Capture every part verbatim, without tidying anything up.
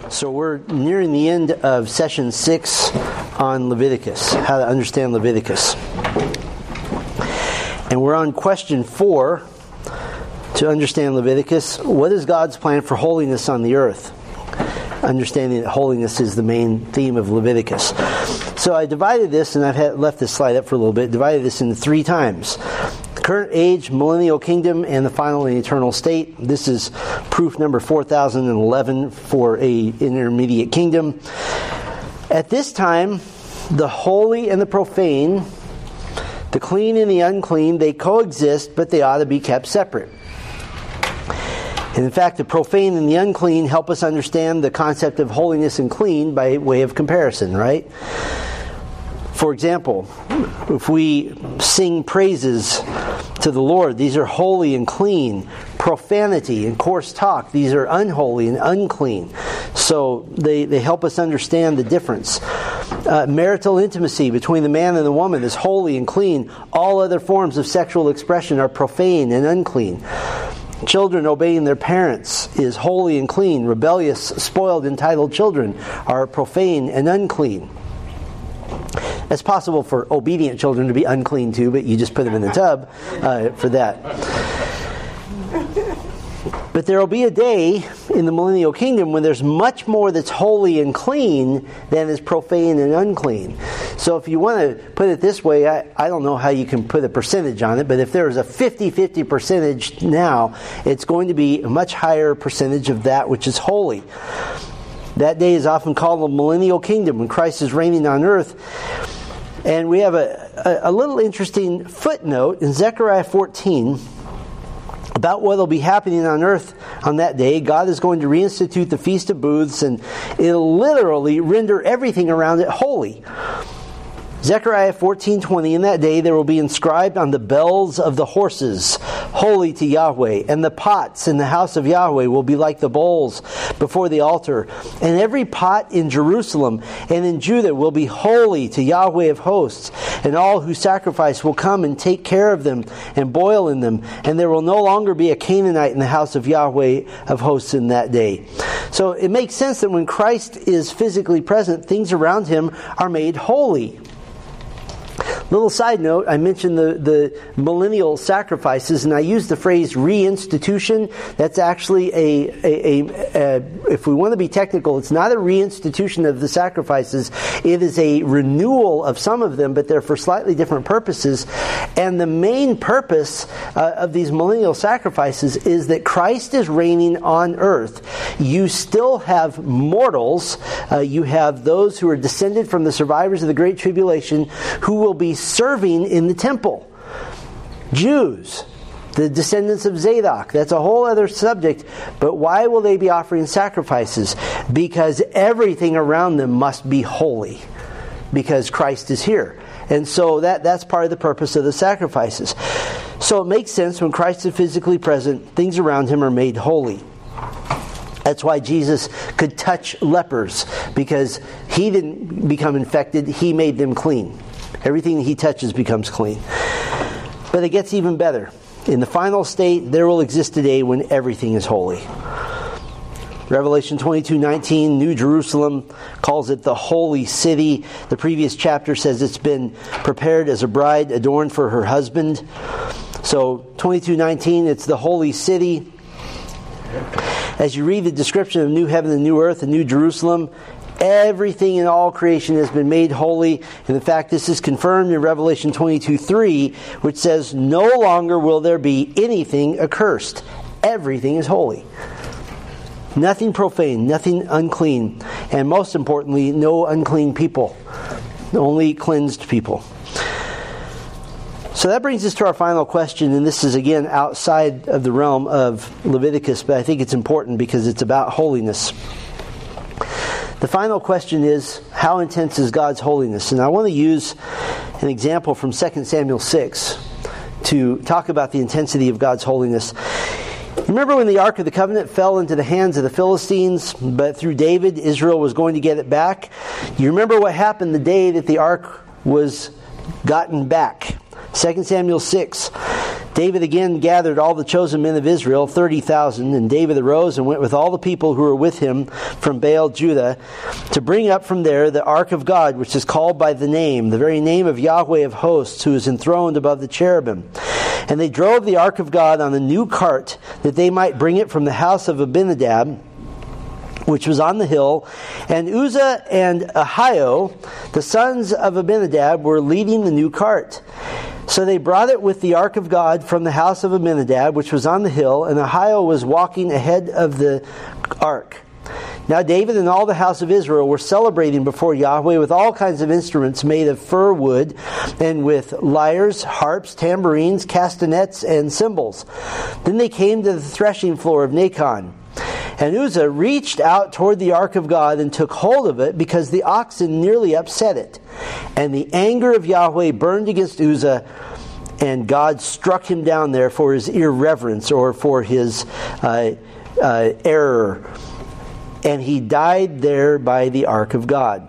So we're nearing the end of session six on Leviticus, how to understand Leviticus. And we're on question four to understand Leviticus. What is God's plan for holiness on the earth? Understanding that holiness is the main theme of Leviticus. So I divided this, and I've had, left this slide up for a little bit, divided this into three times. The current age, millennial kingdom, and the final and eternal state. This is proof number four thousand eleven for a intermediate kingdom. At this time, the holy and the profane, the clean and the unclean, they coexist, but they ought to be kept separate. And in fact, the profane and the unclean help us understand the concept of holiness and clean by way of comparison, right? For example, if we sing praises to the Lord, these are holy and clean. Profanity and coarse talk, these are unholy and unclean. So they, they help us understand the difference. Uh, marital intimacy between the man and the woman is holy and clean. All other forms of sexual expression are profane and unclean. Children obeying their parents is holy and clean. Rebellious, spoiled, entitled children are profane and unclean. It's possible for obedient children to be unclean too, but you just put them in the tub uh, for that. But there will be a day in the millennial kingdom when there's much more that's holy and clean than is profane and unclean. So if you want to put it this way, I, I don't know how you can put a percentage on it, but if there's a fifty-fifty percentage now, it's going to be a much higher percentage of that which is holy. That day is often called the millennial kingdom when Christ is reigning on earth. And we have a, a, a little interesting footnote in Zechariah fourteen about what will be happening on earth on that day. God is going to reinstitute the Feast of Booths, and it'll literally render everything around it holy. Zechariah fourteen twenty, in that day there will be inscribed on the bells of the horses, holy to Yahweh, and the pots in the house of Yahweh will be like the bowls before the altar, and every pot in Jerusalem and in Judah will be holy to Yahweh of hosts, and all who sacrifice will come and take care of them and boil in them, and there will no longer be a Canaanite in the house of Yahweh of hosts in that day. So it makes sense that when Christ is physically present, things around him are made holy. Little side note, I mentioned the, the millennial sacrifices, and I used the phrase reinstitution. That's actually a, a, a, a, if we want to be technical, it's not a reinstitution of the sacrifices. It is a renewal of some of them, but they're for slightly different purposes. And the main purpose uh, of these millennial sacrifices is that Christ is reigning on earth. You still have mortals. Uh, you have those who are descended from the survivors of the Great Tribulation who will be serving in the temple. Jews, the descendants of Zadok, that's a whole other subject. But why will they be offering sacrifices? Because everything around them must be holy, because Christ is here. And so that, that's part of the purpose of the sacrifices. So it makes sense when Christ is physically present, things around him are made holy. That's why Jesus could touch lepers, because he didn't become infected, he made them clean. Everything he touches becomes clean. But it gets even better. In the final state, there will exist a day when everything is holy. Revelation twenty-two nineteen, New Jerusalem, calls it the holy city. The previous chapter says it's been prepared as a bride adorned for her husband. So twenty-two nineteen, it's the holy city. As you read the description of new heaven and new earth and New Jerusalem, everything in all creation has been made holy. And in fact, this is confirmed in Revelation twenty-two three, which says, no longer will there be anything accursed. Everything is holy. Nothing profane, nothing unclean. And most importantly, no unclean people. Only cleansed people. So that brings us to our final question, and this is again outside of the realm of Leviticus, but I think it's important because it's about holiness. The final question is, how intense is God's holiness? And I want to use an example from Second Samuel six to talk about the intensity of God's holiness. Remember when the Ark of the Covenant fell into the hands of the Philistines, but through David, Israel was going to get it back? You remember what happened the day that the Ark was gotten back. Second Samuel six. David again gathered all the chosen men of Israel, thirty thousand, and David arose and went with all the people who were with him from Baal, Judah, to bring up from there the ark of God, which is called by the name, the very name of Yahweh of hosts, who is enthroned above the cherubim. And they drove the ark of God on a new cart, that they might bring it from the house of Abinadab, which was on the hill. And Uzzah and Ahio, the sons of Abinadab, were leading the new cart. So they brought it with the ark of God from the house of Abinadab, which was on the hill, and Ahio was walking ahead of the ark. Now David and all the house of Israel were celebrating before Yahweh with all kinds of instruments made of fir wood, and with lyres, harps, tambourines, castanets, and cymbals. Then they came to the threshing floor of Nacon. And Uzzah reached out toward the ark of God and took hold of it, because the oxen nearly upset it. And the anger of Yahweh burned against Uzzah, and God struck him down there for his irreverence, or for his uh, uh, error. And he died there by the ark of God.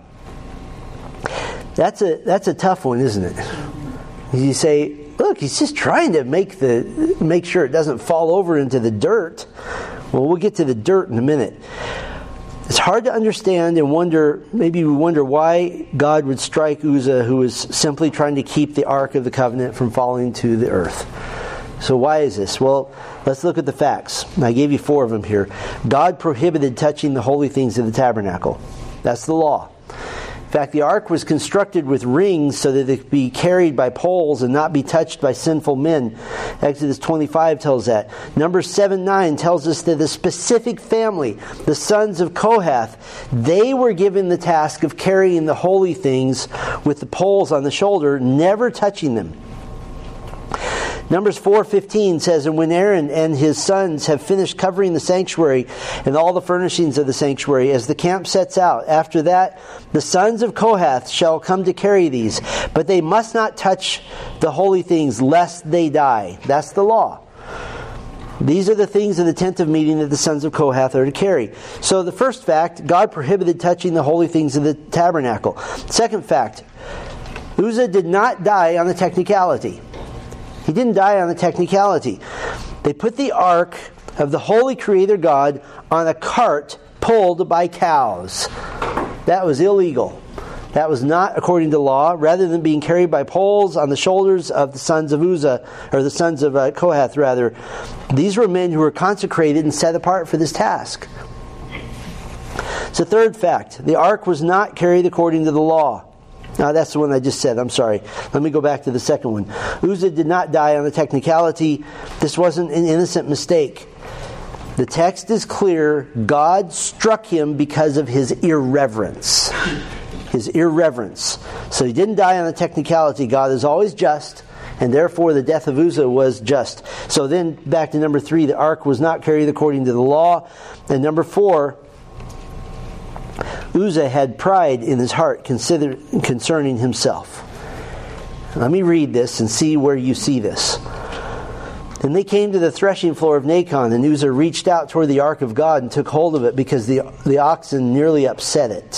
That's a that's a tough one, isn't it? You say, look, he's just trying to make the make sure it doesn't fall over into the dirt. Well, we'll get to the dirt in a minute. It's hard to understand and wonder, maybe we wonder why God would strike Uzzah, who was simply trying to keep the Ark of the Covenant from falling to the earth. So why is this? Well, let's look at the facts. I gave you four of them here. God prohibited touching the holy things of the tabernacle. That's the law. In fact, the ark was constructed with rings so that it could be carried by poles and not be touched by sinful men. Exodus twenty-five tells that. Numbers seven nine tells us that the specific family, the sons of Kohath, they were given the task of carrying the holy things with the poles on the shoulder, never touching them. Numbers four fifteen says, and when Aaron and his sons have finished covering the sanctuary and all the furnishings of the sanctuary, as the camp sets out, after that the sons of Kohath shall come to carry these, but they must not touch the holy things lest they die. That's the law. These are the things of the tent of meeting that the sons of Kohath are to carry. So the first fact, God prohibited touching the holy things of the tabernacle. Second fact, Uzzah did not die on the technicality. He didn't die on the technicality. They put the ark of the holy creator God on a cart pulled by cows. That was illegal. That was not according to law. Rather than being carried by poles on the shoulders of the sons of Uzzah, or the sons of uh, Kohath rather, these were men who were consecrated and set apart for this task. So third fact, the ark was not carried according to the law. Now that's the one I just said. I'm sorry. Let me go back to the second one. Uzzah did not die on the technicality. This wasn't an innocent mistake. The text is clear. God struck him because of his irreverence. His irreverence. So he didn't die on the technicality. God is always just, and therefore the death of Uzzah was just. So then back to number three, the ark was not carried according to the law. And number four, Uzzah had pride in his heart consider, concerning himself. Let me read this and see where you see this. Then they came to the threshing floor of Nacon, and Uzzah reached out toward the ark of God and took hold of it, because the, the oxen nearly upset it.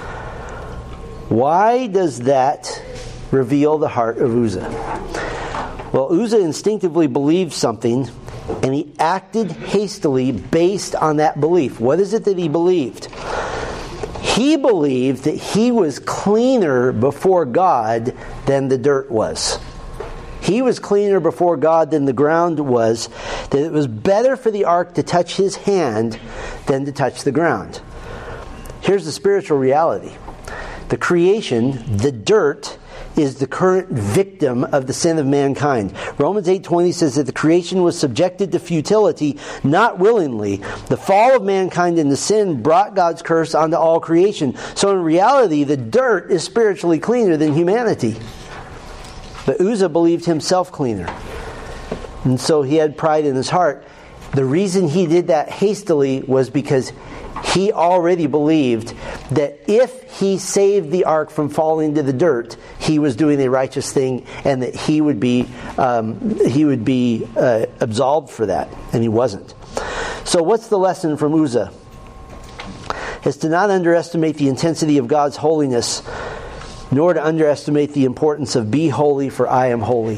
Why does that reveal the heart of Uzzah? Well, Uzzah instinctively believed something, and he acted hastily based on that belief. What is it that he believed? He believed that he was cleaner before God than the dirt was. He was cleaner before God than the ground was, that it was better for the ark to touch his hand than to touch the ground. Here's the spiritual reality. The creation, the dirt, is the current victim of the sin of mankind. Romans eight twenty says that the creation was subjected to futility, not willingly. The fall of mankind into sin brought God's curse onto all creation. So in reality, the dirt is spiritually cleaner than humanity. But Uzzah believed himself cleaner. And so he had pride in his heart. The reason he did that hastily was because he already believed that if he saved the ark from falling to the dirt, he was doing a righteous thing, and that he would be um, he would be uh, absolved for that, and he wasn't. So what's the lesson from Uzzah? It's to not underestimate the intensity of God's holiness, nor to underestimate the importance of be holy, for I am holy.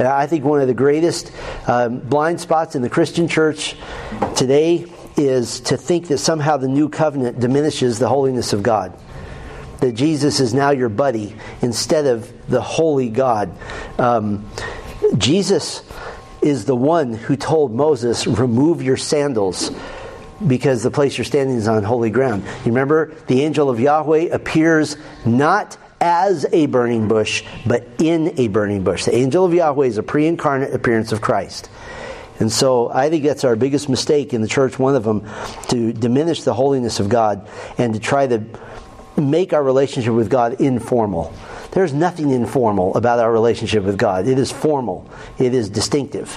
And I think one of the greatest um, blind spots in the Christian church today is to think that somehow the new covenant diminishes the holiness of God. That Jesus is now your buddy instead of the holy God. Um, Jesus is the one who told Moses, remove your sandals because the place you're standing is on holy ground. You remember, the angel of Yahweh appears not as a burning bush, but in a burning bush. The angel of Yahweh is a pre-incarnate appearance of Christ. And so I think that's our biggest mistake in the church, one of them, to diminish the holiness of God and to try to make our relationship with God informal. There's nothing informal about our relationship with God. It is formal. It is distinctive.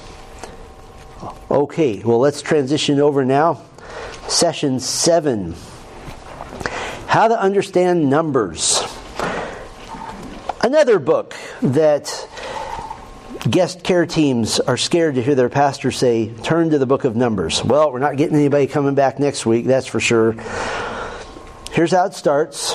Okay, well, let's transition over now. Session seven. How to understand numbers. Another book that guest care teams are scared to hear their pastor say, turn to the book of Numbers. Well, we're not getting anybody coming back next week, that's for sure. Here's how it starts.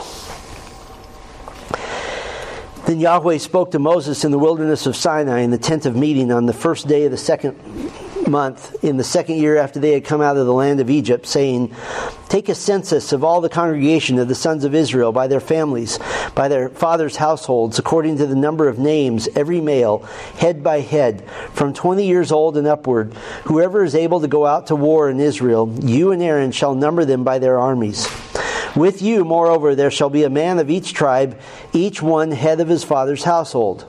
Then Yahweh spoke to Moses in the wilderness of Sinai in the tent of meeting on the first day of the second month in the second year after they had come out of the land of Egypt, saying, take a census of all the congregation of the sons of Israel by their families, by their fathers' households, according to the number of names, every male, head by head, from twenty years old and upward. Whoever is able to go out to war in Israel, you and Aaron shall number them by their armies. With you, moreover, there shall be a man of each tribe, each one head of his father's household.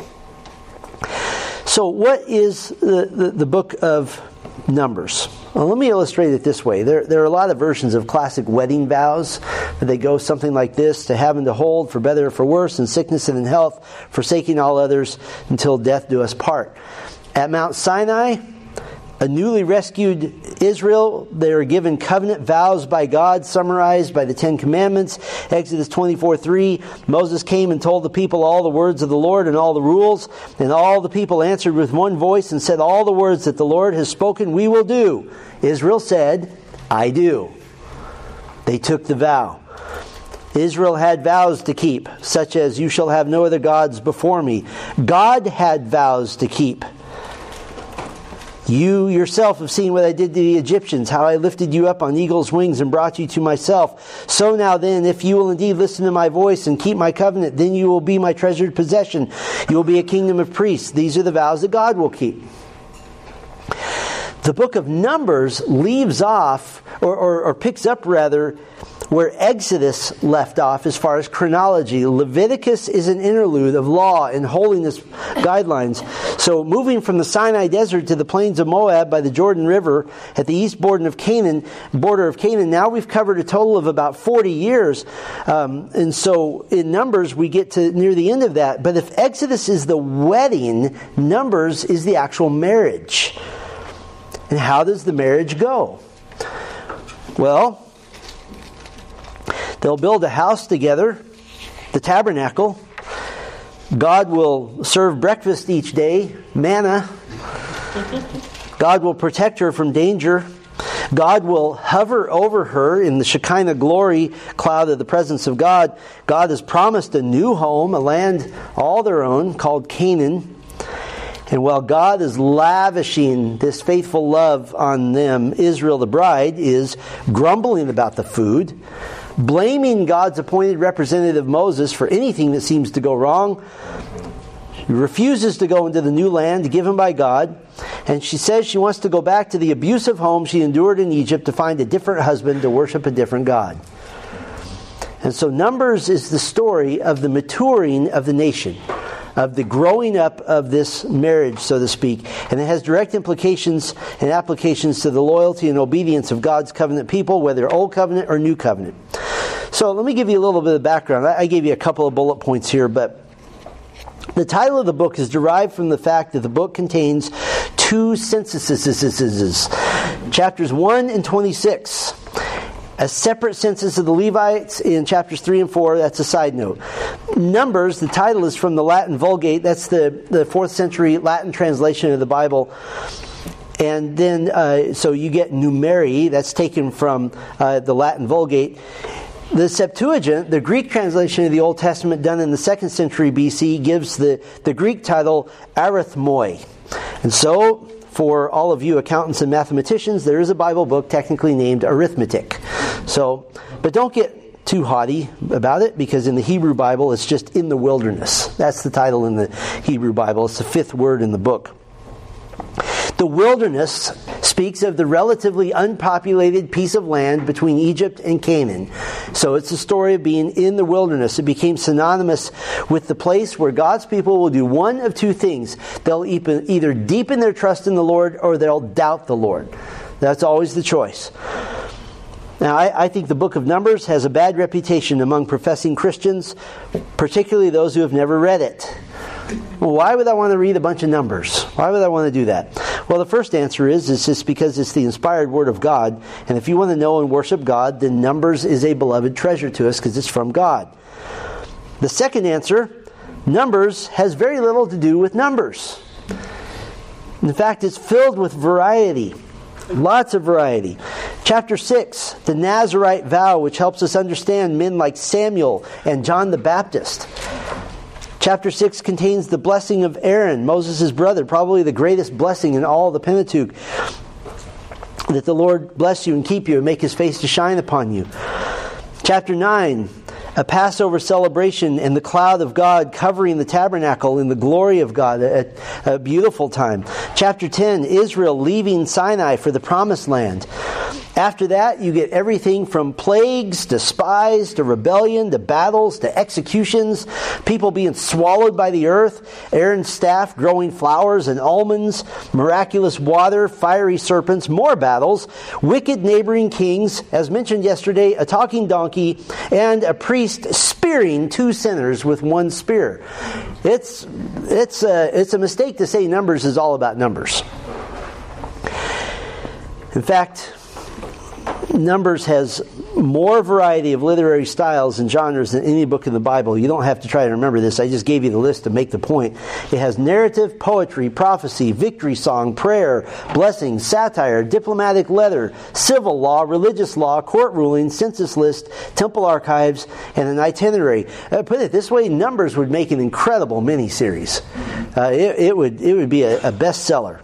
So what is the, the, the book of Numbers? Well, let me illustrate it this way. There, there are a lot of versions of classic wedding vows. They go something like this: to have and to hold, for better or for worse, in sickness and in health, forsaking all others, until death do us part. At Mount Sinai, a newly rescued Israel, they are given covenant vows by God, summarized by the Ten Commandments. Exodus twenty-four three, Moses came and told the people all the words of the Lord and all the rules. And all the people answered with one voice and said, all the words that the Lord has spoken we will do. Israel said, I do. They took the vow. Israel had vows to keep, such as, you shall have no other gods before me. God had vows to keep. You yourself have seen what I did to the Egyptians, how I lifted you up on eagle's wings and brought you to myself. So now then, if you will indeed listen to my voice and keep my covenant, then you will be my treasured possession. You will be a kingdom of priests. These are the vows that God will keep. The book of Numbers leaves off, or, or, or picks up rather, where Exodus left off as far as chronology. Leviticus is an interlude of law and holiness guidelines. So moving from the Sinai desert to the plains of Moab by the Jordan River at the east border of Canaan, border of Canaan, now we've covered a total of about forty years. Um, and so in Numbers we get to near the end of that. But if Exodus is the wedding, Numbers is the actual marriage. And how does the marriage go? Well, they'll build a house together, the tabernacle. God will serve breakfast each day, manna. God will protect her from danger. God will hover over her in the Shekinah glory cloud of the presence of God. God has promised a new home, a land all their own, called Canaan. And while God is lavishing this faithful love on them, Israel, the bride, is grumbling about the food, blaming God's appointed representative Moses for anything that seems to go wrong. She refuses to go into the new land given by God. And she says she wants to go back to the abusive home she endured in Egypt to find a different husband to worship a different God. And so Numbers is the story of the maturing of the nation, of the growing up of this marriage, so to speak. And it has direct implications and applications to the loyalty and obedience of God's covenant people, whether Old Covenant or New Covenant. So let me give you a little bit of background. I gave you a couple of bullet points here, but the title of the book is derived from the fact that the book contains two censuses, chapters one and twenty-six. A separate census of the Levites in chapters three and four. That's a side note. Numbers, the title is from the Latin Vulgate. That's the, the fourth century Latin translation of the Bible. And then, uh, so you get numeri. That's taken from uh, the Latin Vulgate. The Septuagint, the Greek translation of the Old Testament done in the second century B C, gives the, the Greek title arithmoi. And so, for all of you accountants and mathematicians, there is a Bible book technically named Arithmetic. So, but don't get too haughty about it, because in the Hebrew Bible it's just in the wilderness. That's the title in the Hebrew Bible. It's the fifth word in the book. The wilderness speaks of the relatively unpopulated piece of land between Egypt and Canaan. So it's the story of being in the wilderness. It became synonymous with the place where God's people will do one of two things. They'll either deepen their trust in the Lord, or they'll doubt the Lord. That's always the choice. Now, I, I think the book of Numbers has a bad reputation among professing Christians, particularly those who have never read it. Well, why would I want to read a bunch of Numbers? Why would I want to do that? Well, the first answer is, it's just because it's the inspired Word of God. And if you want to know and worship God, then Numbers is a beloved treasure to us because it's from God. The second answer, Numbers has very little to do with numbers. In fact, it's filled with variety. Lots of variety. Chapter six, the Nazirite vow, which helps us understand men like Samuel and John the Baptist. Chapter six contains the blessing of Aaron, Moses' brother, probably the greatest blessing in all the Pentateuch. That the Lord bless you and keep you and make His face to shine upon you. Chapter nine, a Passover celebration and the cloud of God covering the tabernacle in the glory of God. A, a beautiful time. Chapter ten, Israel leaving Sinai for the promised land. After that, you get everything from plagues to spies to rebellion to battles to executions, people being swallowed by the earth, Aaron's staff growing flowers and almonds, miraculous water, fiery serpents, more battles, wicked neighboring kings, as mentioned yesterday, a talking donkey, and a priest spearing two sinners with one spear. It's it's a, it's a mistake to say Numbers is all about numbers. In fact, Numbers has more variety of literary styles and genres than any book in the Bible. You don't have to try to remember this. I just gave you the list to make the point. It has narrative, poetry, prophecy, victory song, prayer, blessing, satire, diplomatic letter, civil law, religious law, court ruling, census list, temple archives, and an itinerary. Uh, put it this way, Numbers would make an incredible miniseries. Uh, it, it would it would be a, a bestseller.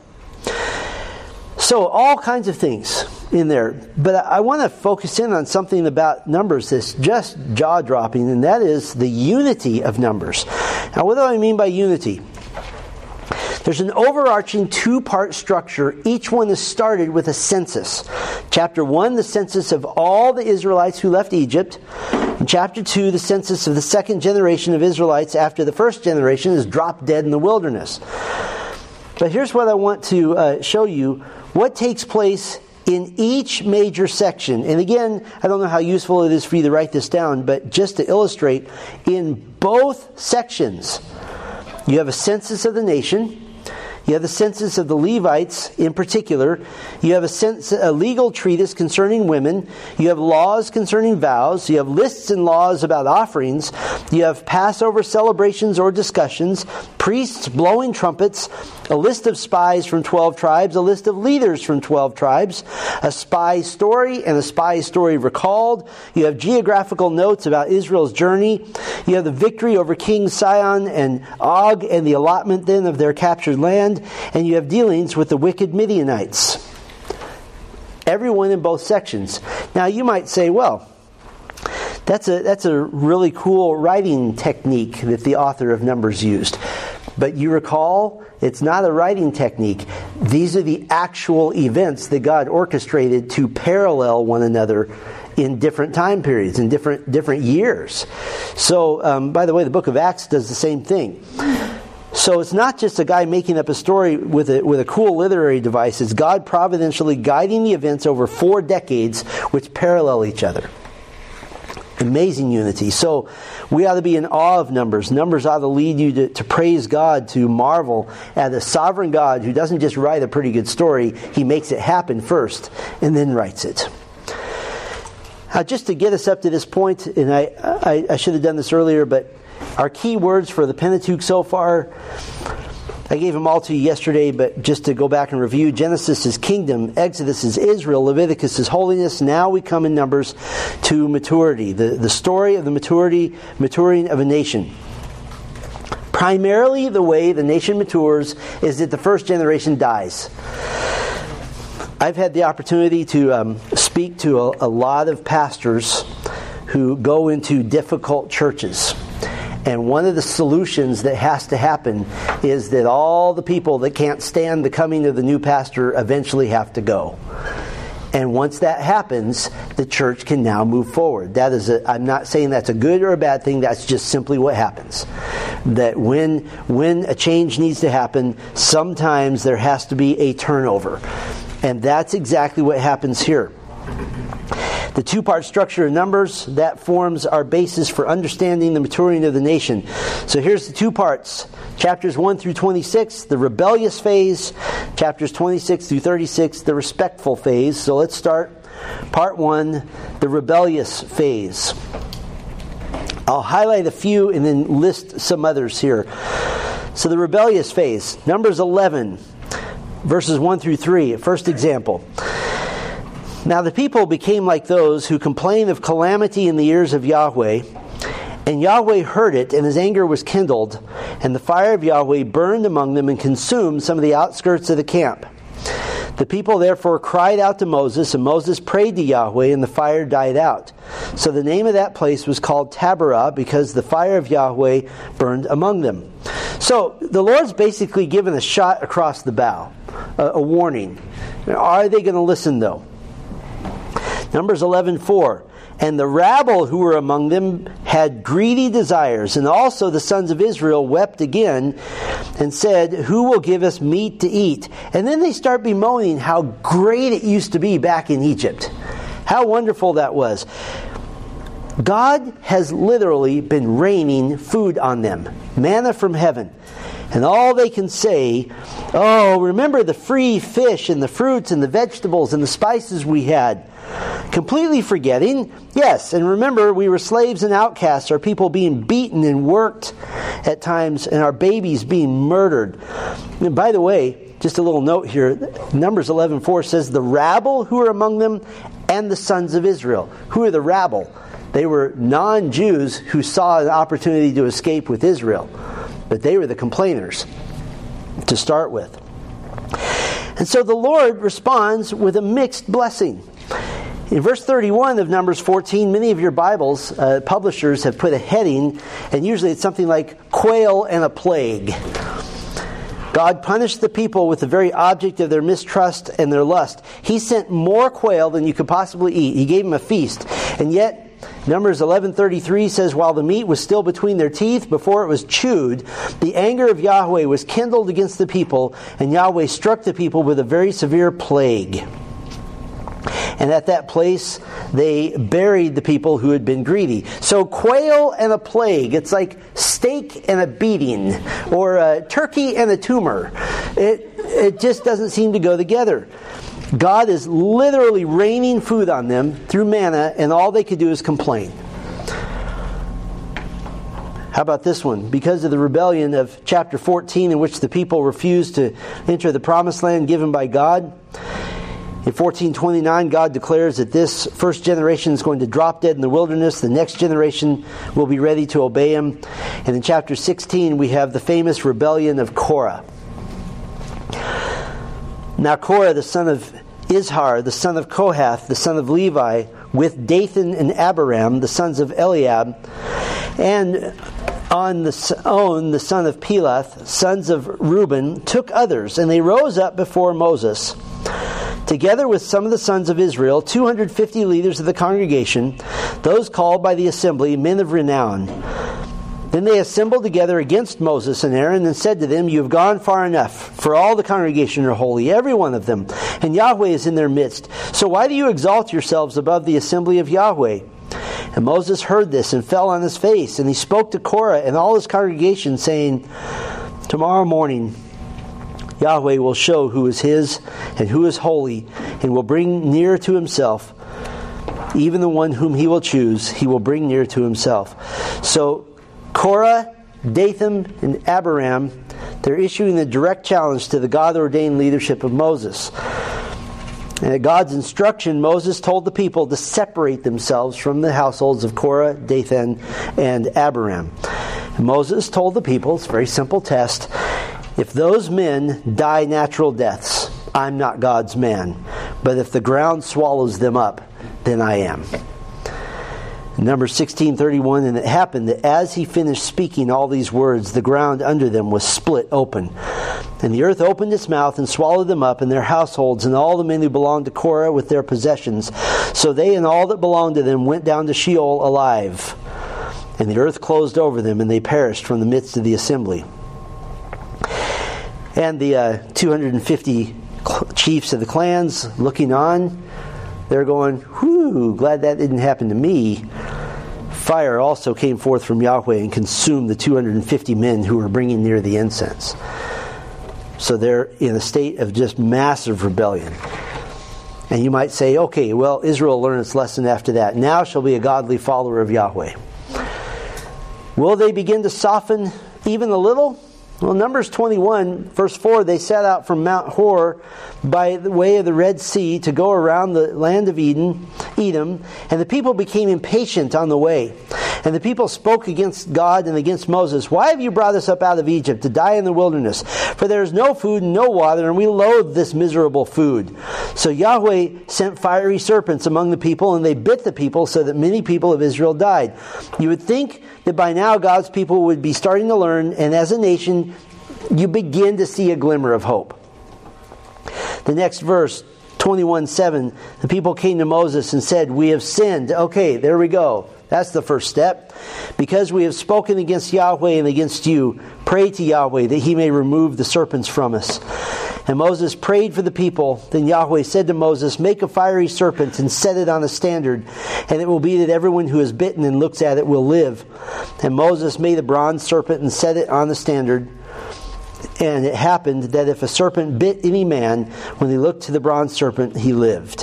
So all kinds of things in there. But I want to focus in on something about Numbers that's just jaw-dropping, and that is the unity of Numbers. Now, what do I mean by unity? There's an overarching two-part structure. Each one is started with a census. Chapter one, the census of all the Israelites who left Egypt. In chapter two, the census of the second generation of Israelites after the first generation is dropped dead in the wilderness. But here's what I want to uh, show you. What takes place in each major section. And again, I don't know how useful it is for you to write this down, but just to illustrate, in both sections, you have a census of the nation. You have the census of the Levites in particular. You have a, sense, a legal treatise concerning women. You have laws concerning vows. You have lists and laws about offerings. You have Passover celebrations or discussions. Priests blowing trumpets. A list of spies from twelve tribes. A list of leaders from twelve tribes. A spy story and a spy story recalled. You have geographical notes about Israel's journey. You have the victory over King Sihon and Og and the allotment then of their captured land. And you have dealings with the wicked Midianites. Everyone in both sections. Now you might say, well, that's a that's a really cool writing technique that the author of Numbers used. But you recall, it's not a writing technique. These are the actual events that God orchestrated to parallel one another in different time periods, in different different years. So, um, by the way, the book of Acts does the same thing. So it's not just a guy making up a story with a, with a cool literary device. It's God providentially guiding the events over four decades which parallel each other. Amazing unity. So we ought to be in awe of Numbers. Numbers ought to lead you to, to praise God, to marvel at a sovereign God who doesn't just write a pretty good story. He makes it happen first and then writes it. Now, just to get us up to this point, and I, I, I should have done this earlier, but our key words for the Pentateuch so far, I gave them all to you yesterday, but just to go back and review, Genesis is kingdom, Exodus is Israel, Leviticus is holiness. Now we come in Numbers to maturity, the, the story of the maturity, maturing of a nation. Primarily the way the nation matures is that the first generation dies. I've had the opportunity to um, speak to a, a lot of pastors who go into difficult churches. And one of the solutions that has to happen is that all the people that can't stand the coming of the new pastor eventually have to go. And once that happens, the church can now move forward. That is a, I'm not saying that's a good or a bad thing, that's just simply what happens. That when when a change needs to happen, sometimes there has to be a turnover. And that's exactly what happens here. The two-part structure of Numbers, that forms our basis for understanding the maturing of the nation. So here's the two parts. Chapters one through twenty-six, the rebellious phase. Chapters twenty-six through thirty-six, the respectful phase. So let's start part one, the rebellious phase. I'll highlight a few and then list some others here. So the rebellious phase, Numbers eleven, verses one through three. First example. Now the people became like those who complain of calamity in the ears of Yahweh. And Yahweh heard it, and his anger was kindled. And the fire of Yahweh burned among them and consumed some of the outskirts of the camp. The people therefore cried out to Moses, and Moses prayed to Yahweh, and the fire died out. So the name of that place was called Taberah, because the fire of Yahweh burned among them. So the Lord's basically given a shot across the bow, a, a warning. Are they going to listen though? Numbers eleven four. And the rabble who were among them had greedy desires, and also the sons of Israel wept again and said, who will give us meat to eat? And then they start bemoaning how great it used to be back in Egypt. How wonderful that was. God has literally been raining food on them. Manna from heaven. And all they can say, oh, remember the free fish and the fruits and the vegetables and the spices we had. Completely forgetting, yes, and remember we were slaves and outcasts, our people being beaten and worked at times, and our babies being murdered. And by the way, just a little note here, Numbers eleven four says, the rabble who are among them and the sons of Israel. Who are the rabble? They were non-Jews who saw an opportunity to escape with Israel. But they were the complainers to start with. And so the Lord responds with a mixed blessing. In verse thirty-one of Numbers fourteen, many of your Bibles, uh, publishers have put a heading, and usually it's something like quail and a plague. God punished the people with the very object of their mistrust and their lust. He sent more quail than you could possibly eat. He gave them a feast. And yet, Numbers eleven thirty-three says, while the meat was still between their teeth before it was chewed, the anger of Yahweh was kindled against the people, and Yahweh struck the people with a very severe plague. And at that place, they buried the people who had been greedy. So quail and a plague, it's like steak and a beating, or a turkey and a tumor. It, it just doesn't seem to go together. God is literally raining food on them through manna, and all they could do is complain. How about this one? Because of the rebellion of chapter fourteen, in which the people refused to enter the promised land given by God, in fourteen twenty-nine, God declares that this first generation is going to drop dead in the wilderness. The next generation will be ready to obey him. And in chapter sixteen, we have the famous rebellion of Korah. Now Korah, the son of Izhar, the son of Kohath, the son of Levi, with Dathan and Abiram, the sons of Eliab, and On the On, the son of Peleth, sons of Reuben, took others, and they rose up before Moses, together with some of the sons of Israel, two hundred fifty leaders of the congregation, those called by the assembly, men of renown. Then they assembled together against Moses and Aaron and said to them, you have gone far enough, for all the congregation are holy, every one of them, and Yahweh is in their midst. So why do you exalt yourselves above the assembly of Yahweh? And Moses heard this and fell on his face, and he spoke to Korah and all his congregation, saying, tomorrow morning Yahweh will show who is his and who is holy, and will bring near to himself. Even the one whom he will choose, he will bring near to himself. So Korah, Dathan, and Abiram, They're issuing the direct challenge to the God-ordained leadership of Moses. And at God's instruction, Moses told the people to separate themselves from the households of Korah, Dathan, and Abiram. And Moses told the people, it's a very simple test, if those men die natural deaths, I'm not God's man. But if the ground swallows them up, then I am. Numbers sixteen thirty-one, and it happened that as he finished speaking all these words, the ground under them was split open. And the earth opened its mouth and swallowed them up and their households and all the men who belonged to Korah with their possessions. So they and all that belonged to them went down to Sheol alive. And the earth closed over them, and they perished from the midst of the assembly. And the uh, two hundred fifty chiefs of the clans looking on, they're going, whew, glad that didn't happen to me. Fire also came forth from Yahweh and consumed the two hundred fifty men who were bringing near the incense. So they're in a state of just massive rebellion. And you might say, okay, well, Israel learned its lesson after that. Now shall be a godly follower of Yahweh. Will they begin to soften even a little? Well, Numbers twenty-one, verse four, they set out from Mount Hor by the way of the Red Sea to go around the land of Eden, Edom, and the people became impatient on the way. And the people spoke against God and against Moses. Why have you brought us up out of Egypt to die in the wilderness? For there is no food and no water, and we loathe this miserable food. So Yahweh sent fiery serpents among the people, and they bit the people, so that many people of Israel died. You would think that by now God's people would be starting to learn, and as a nation, you begin to see a glimmer of hope. The next verse, twenty-one seven, the people came to Moses and said, we have sinned. Okay, there we go. That's the first step. Because we have spoken against Yahweh and against you, pray to Yahweh that he may remove the serpents from us. And Moses prayed for the people. Then Yahweh said to Moses, make a fiery serpent and set it on a standard, and it will be that everyone who is bitten and looks at it will live. And Moses made a bronze serpent and set it on the standard. And it happened that if a serpent bit any man, when he looked to the bronze serpent, he lived.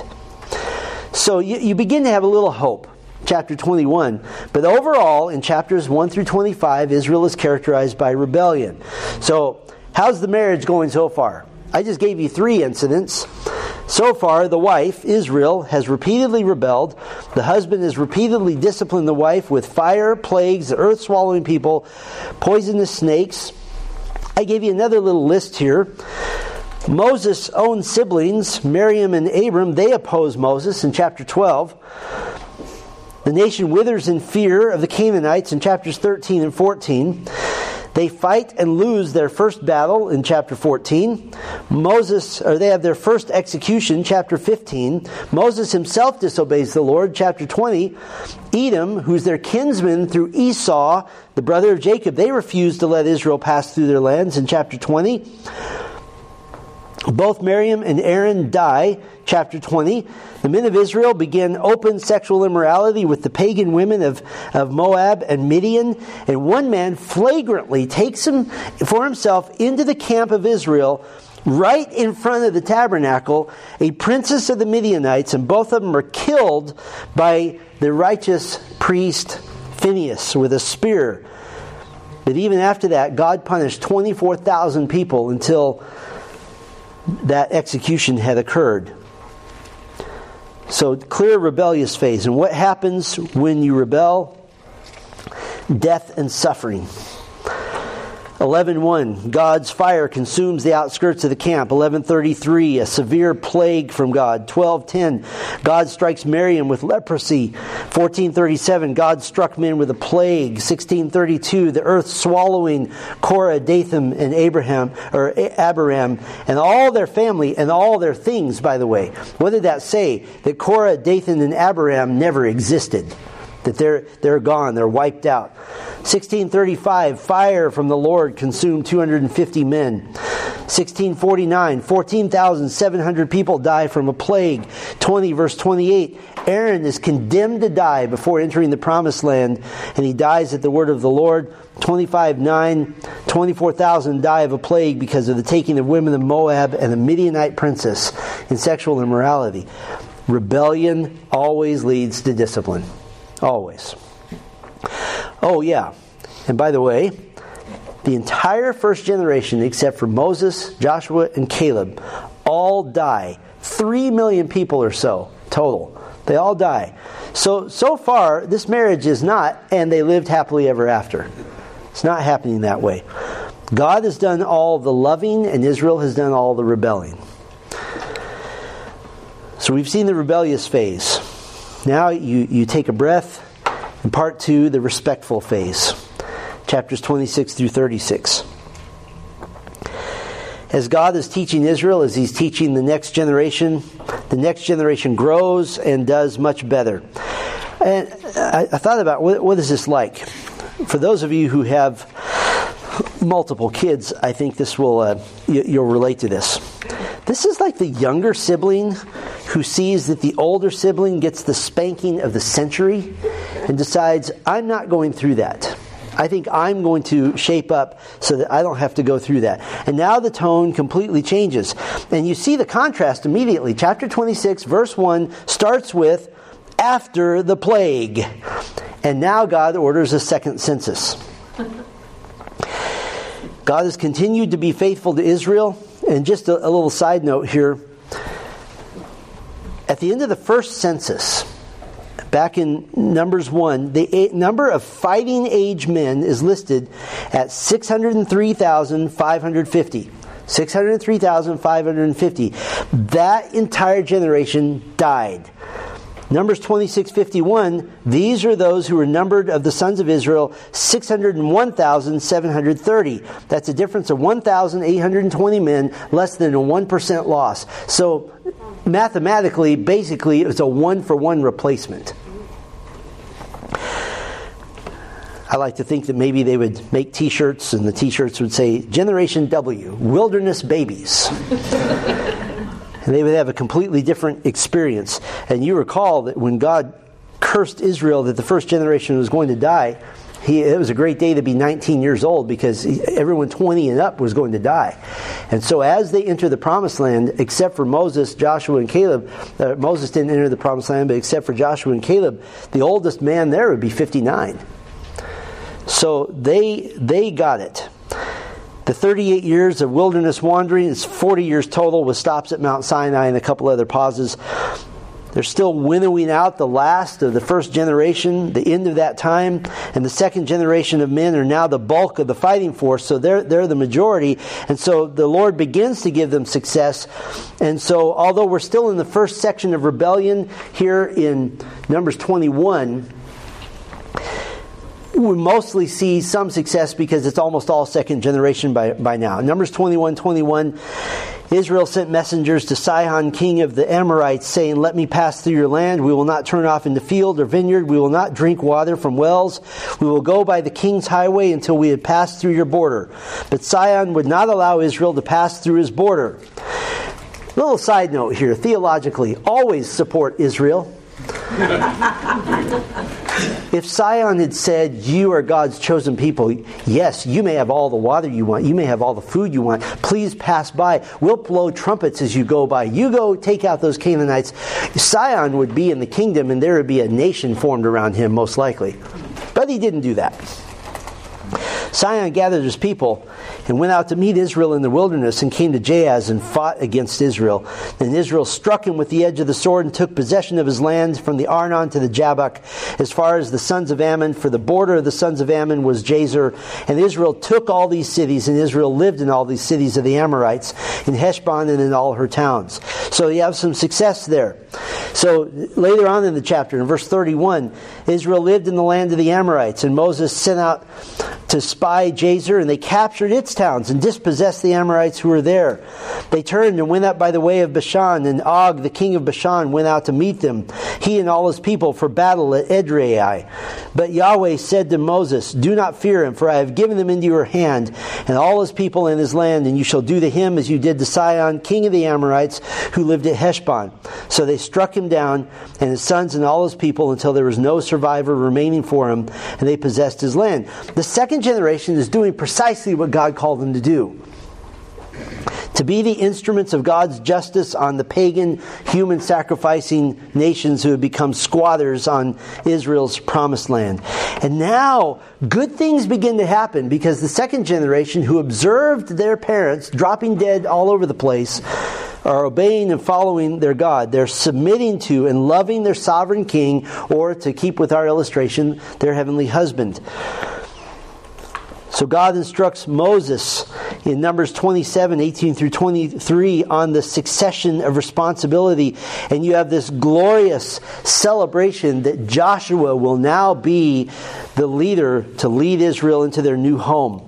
So you, you begin to have a little hope. Chapter twenty-one. But overall, in chapters one through twenty-five, Israel is characterized by rebellion. So, how's the marriage going so far? I just gave you three incidents. So far, the wife, Israel, has repeatedly rebelled. The husband has repeatedly disciplined the wife with fire, plagues, the earth-swallowing people, poisonous snakes. I gave you another little list here. Moses' own siblings, Miriam and Abram, they oppose Moses in chapter twelve. The nation withers in fear of the Canaanites in chapters thirteen and fourteen. They fight and lose their first battle in chapter fourteen. Moses, or they have their first execution, chapter fifteen. Moses himself disobeys the Lord, chapter twenty. Edom, who's their kinsman through Esau, the brother of Jacob, they refuse to let Israel pass through their lands in chapter twenty. Both Miriam and Aaron die, chapter twenty. The men of Israel begin open sexual immorality with the pagan women of, of Moab and Midian. And one man flagrantly takes him for himself into the camp of Israel, right in front of the tabernacle, a princess of the Midianites, and both of them are killed by the righteous priest Phinehas with a spear. But even after that, God punished twenty-four thousand people until that execution had occurred. So, clear rebellious phase. And what happens when you rebel? Death and suffering. eleven one, God's fire consumes the outskirts of the camp. eleven thirty-three, a severe plague from God. twelve ten, God strikes Miriam with leprosy. fourteen thirty-seven, God struck men with a plague. sixteen thirty-two, the earth swallowing Korah, Dathan, and Abraham or Abiram, and all their family and all their things, by the way. What did that say? That Korah, Dathan, and Abiram never existed. That they're they're gone, they're wiped out. sixteen thirty-five, fire from the Lord consumed two hundred fifty men. sixteen forty-nine, fourteen thousand seven hundred people die from a plague. twenty verse twenty-eight, Aaron is condemned to die before entering the promised land, and he dies at the word of the Lord. twenty-five nine, twenty-four thousand die of a plague because of the taking of women of Moab and a Midianite princess in sexual immorality. Rebellion always leads to discipline. Always. Oh, yeah. And by the way, The entire first generation, except for Moses, Joshua, and Caleb, all die. Three million people or so total. They all die. So, so far, this marriage is not, and they lived happily ever after. It's not happening that way. God has done all the loving, and Israel has done all the rebelling. So we've seen the rebellious phase. Now you, you take a breath. In part two, the respectful phase. Chapters twenty-six through thirty-six. As God is teaching Israel, as He's teaching the next generation, the next generation grows and does much better. And I, I thought about, what, what is this like? For those of you who have multiple kids, I think this will uh, you, you'll relate to this. This is like the younger sibling who sees that the older sibling gets the spanking of the century and decides, I'm not going through that. I think I'm going to shape up so that I don't have to go through that. And now the tone completely changes. And you see the contrast immediately. Chapter twenty-six, verse one, starts with, after the plague. And now God orders a second census. God has continued to be faithful to Israel. And just a, a little side note here. At the end of the first census, back in Numbers one, the number of fighting age men is listed at six hundred three thousand five hundred fifty. six hundred three thousand five hundred fifty. That entire generation died. Numbers twenty-six fifty-one, these are those who were numbered of the sons of Israel, six hundred one thousand seven hundred thirty. That's a difference of one thousand eight hundred twenty men, less than a one percent loss. So mathematically, basically, it's a one-for-one replacement. I like to think that maybe they would make T-shirts, and the T-shirts would say, Generation W, Wilderness Babies. And they would have a completely different experience. And you recall that when God cursed Israel that the first generation was going to die, he, it was a great day to be nineteen years old, because he, everyone twenty and up was going to die. And so as they enter the promised land, except for Moses, Joshua, and Caleb, uh, Moses didn't enter the promised land, but except for Joshua and Caleb, the oldest man there would be fifty-nine. So they they got it. The thirty-eight years of wilderness wandering, it's forty years total, with stops at Mount Sinai and a couple other pauses. They're still winnowing out the last of the first generation, the end of that time, and the second generation of men are now the bulk of the fighting force, so they're they're the majority. And so the Lord begins to give them success. And so although we're still in the first section of rebellion here in Numbers twenty-one, we mostly see some success because it's almost all second generation by, by now. Numbers twenty-one twenty-one, Israel sent messengers to Sihon, king of the Amorites, saying, let me pass through your land. We will not turn off into field or vineyard. We will not drink water from wells. We will go by the king's highway until we had passed through your border. But Sihon would not allow Israel to pass through his border. Little side note here, theologically, always support Israel. If Sihon had said, you are God's chosen people, yes, you may have all the water you want, you may have all the food you want, please pass by, we'll blow trumpets as you go by, you go take out those Canaanites, Sihon would be in the kingdom and there would be a nation formed around him, most likely. But he didn't do that. Sihon gathered his people and went out to meet Israel in the wilderness and came to Jahaz and fought against Israel. Then Israel struck him with the edge of the sword and took possession of his land from the Arnon to the Jabbok, as far as the sons of Ammon, for the border of the sons of Ammon was Jazer. And Israel took all these cities, and Israel lived in all these cities of the Amorites, in Heshbon and in all her towns. So you have some success there. So later on in the chapter, in verse thirty-one, Israel lived in the land of the Amorites, and Moses sent out to spy Jazer, and they captured its towns and dispossessed the Amorites who were there. They turned and went up by the way of Bashan, and Og, the king of Bashan, went out to meet them, he and all his people, for battle at Edrei. But Yahweh said to Moses, do not fear him, for I have given them into your hand, and all his people in his land, and you shall do to him as you did to Sihon, king of the Amorites, who lived at Heshbon. So they struck him down, and his sons and all his people, until there was no survivor remaining for him, and they possessed his land. The second generation is doing precisely what God called them to do. to be the instruments of God's justice on the pagan, human-sacrificing nations who had become squatters on Israel's promised land. And now, good things begin to happen because the second generation who observed their parents dropping dead all over the place are obeying and following their God. They're submitting to and loving their sovereign king, or to keep with our illustration, their heavenly husband. So God instructs Moses in Numbers twenty-seven, eighteen through twenty-three on the succession of responsibility. And you have this glorious celebration that Joshua will now be the leader to lead Israel into their new home.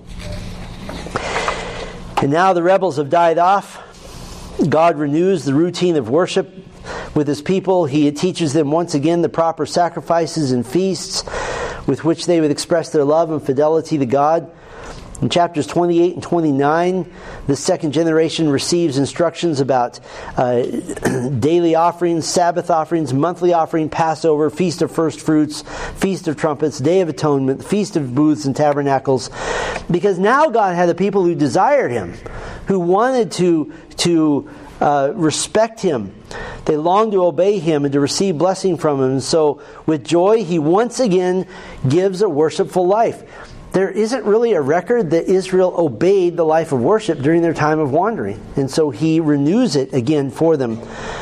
And now the rebels have died off. God renews the routine of worship with His people. He teaches them once again the proper sacrifices and feasts with which they would express their love and fidelity to God. In chapters twenty-eight and twenty-nine, the second generation receives instructions about uh, daily offerings, Sabbath offerings, monthly offering, Passover, Feast of First Fruits, Feast of Trumpets, Day of Atonement, Feast of Booths and Tabernacles. Because now God had a people who desired Him, who wanted to, to uh, respect Him. They longed to obey Him and to receive blessing from Him. And so with joy, He once again gives a worshipful life. There isn't really a record that Israel obeyed the life of worship during their time of wandering. And so He renews it again for them.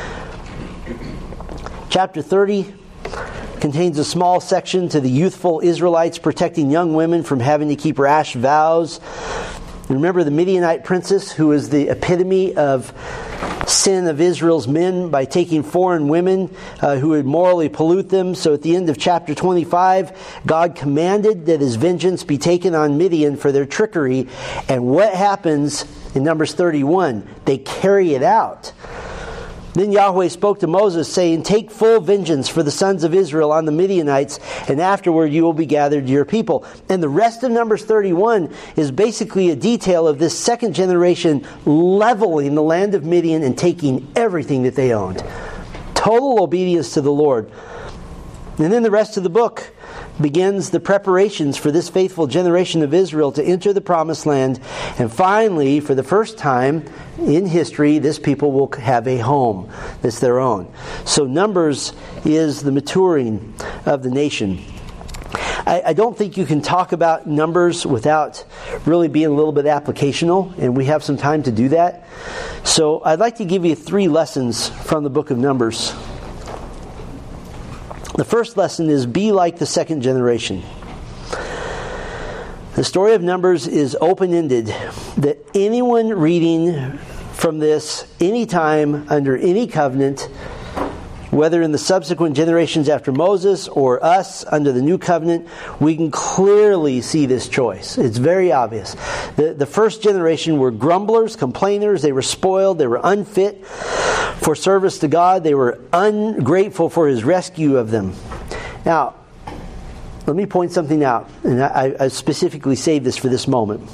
Chapter thirty contains a small section to the youthful Israelites protecting young women from having to keep rash vows. Remember the Midianite princess, who is the epitome of sin of Israel's men by taking foreign women uh, who would morally pollute them. So at the end of chapter twenty-five, God commanded that His vengeance be taken on Midian for their trickery. And what happens in Numbers thirty-one? They carry it out. Then Yahweh spoke to Moses, saying, "Take full vengeance for the sons of Israel on the Midianites, and afterward you will be gathered to your people." And the rest of Numbers thirty-one is basically a detail of this second generation leveling the land of Midian and taking everything that they owned. Total obedience to the Lord. And then the rest of the book begins the preparations for this faithful generation of Israel to enter the promised land. And finally, for the first time in history, this people will have a home that's their own. So Numbers is the maturing of the nation. I, I don't think you can talk about Numbers without really being a little bit applicational, and we have some time to do that. So I'd like to give you three lessons from the book of Numbers. The first lesson is be like the second generation. The story of Numbers is open-ended, that anyone reading from this anytime under any covenant, whether in the subsequent generations after Moses or us under the new covenant, we can clearly see this choice. It's very obvious. The, the first generation were grumblers, complainers. They were spoiled. They were unfit for service to God. They were ungrateful for His rescue of them. Now, let me point something out, and I, I specifically saved this for this moment.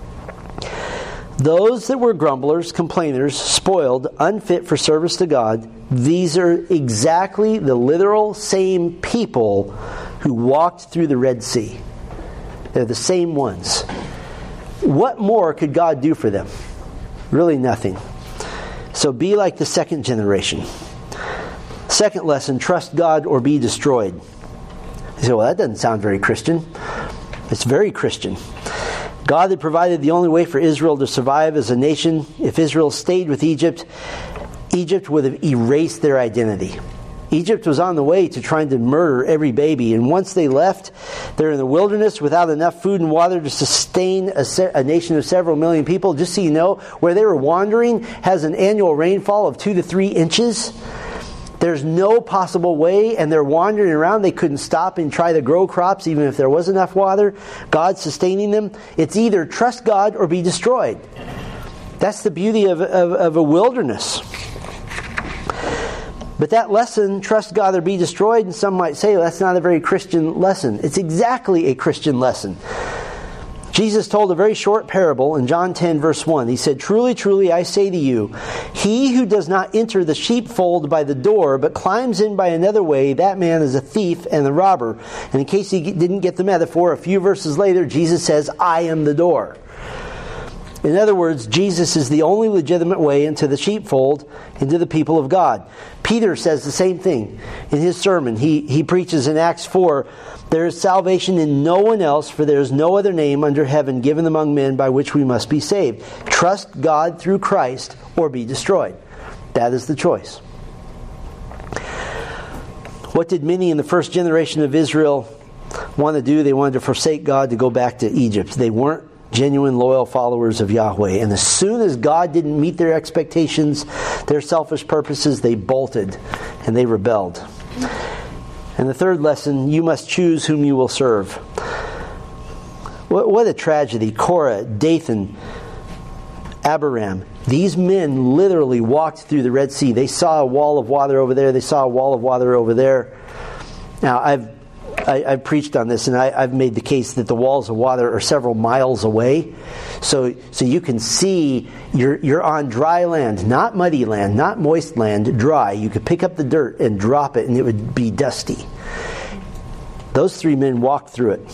Those that were grumblers, complainers, spoiled, unfit for service to God, these are exactly the literal same people who walked through the Red Sea. They're the same ones. What more could God do for them? Really nothing. So be like the second generation. Second lesson, trust God or be destroyed. You say, well, that doesn't sound very Christian. It's very Christian. God had provided the only way for Israel to survive as a nation. If Israel stayed with Egypt, Egypt would have erased their identity. Egypt was on the way to trying to murder every baby. And once they left, they're in the wilderness without enough food and water to sustain a, se- a nation of several million people. Just so you know, where they were wandering has an annual rainfall of two to three inches. There's no possible way, and they're wandering around. They couldn't stop and try to grow crops even if there was enough water. God's sustaining them. It's either trust God or be destroyed. That's the beauty of, of, of a wilderness. But that lesson, trust God or be destroyed, and some might say, well, that's not a very Christian lesson. It's exactly a Christian lesson. Jesus told a very short parable in John ten, verse one. He said, "Truly, truly, I say to you, he who does not enter the sheepfold by the door, but climbs in by another way, that man is a thief and a robber." And in case you didn't get the metaphor, a few verses later, Jesus says, "I am the door." In other words, Jesus is the only legitimate way into the sheepfold, into the people of God. Peter says the same thing in his sermon. He, he preaches in Acts four, "There is salvation in no one else, for there is no other name under heaven given among men by which we must be saved. Trust God through Christ or be destroyed." That is the choice. What did many in the first generation of Israel want to do? They wanted to forsake God, to go back to Egypt. They weren't genuine, loyal followers of Yahweh. And as soon as God didn't meet their expectations, their selfish purposes, they bolted and they rebelled. And the third lesson, you must choose whom you will serve. What, what a tragedy. Korah, Dathan, Abiram. These men literally walked through the Red Sea. They saw a wall of water over there. They saw a wall of water over there. Now, I've I, I've preached on this, and I, I've made the case that the walls of water are several miles away. So so you can see you're, you're on dry land, not muddy land, not moist land, dry. You could pick up the dirt and drop it, and it would be dusty. Those three men walked through it.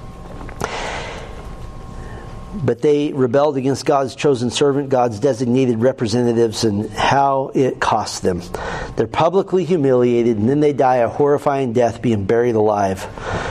But they rebelled against God's chosen servant, God's designated representatives, and how it cost them. They're publicly humiliated, and then they die a horrifying death being buried alive.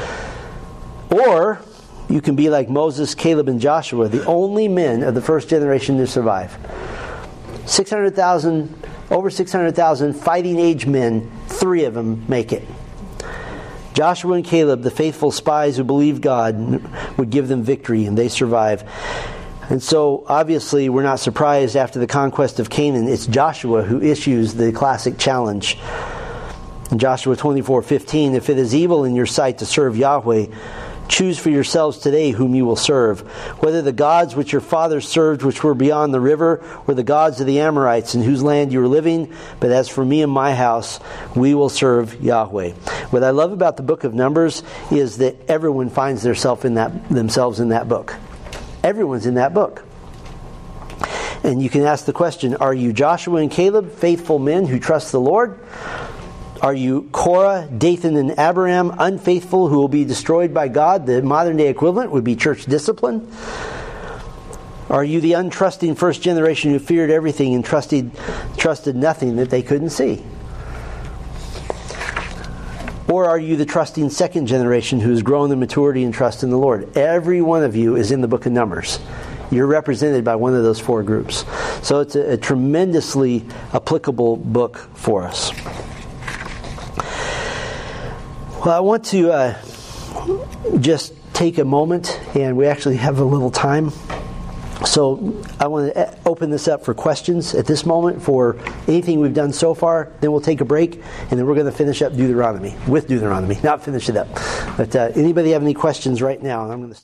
Or you can be like Moses, Caleb, and Joshua, the only men of the first generation to survive. six hundred thousand, over six hundred thousand fighting age men, three of them make it. Joshua and Caleb, the faithful spies who believed God, would give them victory, and they survive. And so, obviously, we're not surprised after the conquest of Canaan, it's Joshua who issues the classic challenge. In Joshua twenty-four fifteen, "If it is evil in your sight to serve Yahweh, choose for yourselves today whom you will serve, whether the gods which your fathers served, which were beyond the river, or the gods of the Amorites in whose land you are living. But as for me and my house, we will serve Yahweh." What I love about the book of Numbers is that everyone finds themselves in that themselves in that book. Everyone's in that book. And you can ask the question, are you Joshua and Caleb, faithful men who trust the Lord? Are you Korah, Dathan, and Abiram, unfaithful who will be destroyed by God? The modern day equivalent would be church discipline. Are you the untrusting first generation who feared everything and trusted, trusted nothing that they couldn't see? Or are you the trusting second generation who has grown in maturity and trust in the Lord? Every one of you is in the book of Numbers. You're represented by one of those four groups. So it's a, a tremendously applicable book for us. Well, I want to uh, just take a moment, and we actually have a little time. So I want to open this up for questions at this moment for anything we've done so far. Then we'll take a break, and then we're going to finish up Deuteronomy, with Deuteronomy, not finish it up. But uh, anybody have any questions right now? And I'm going to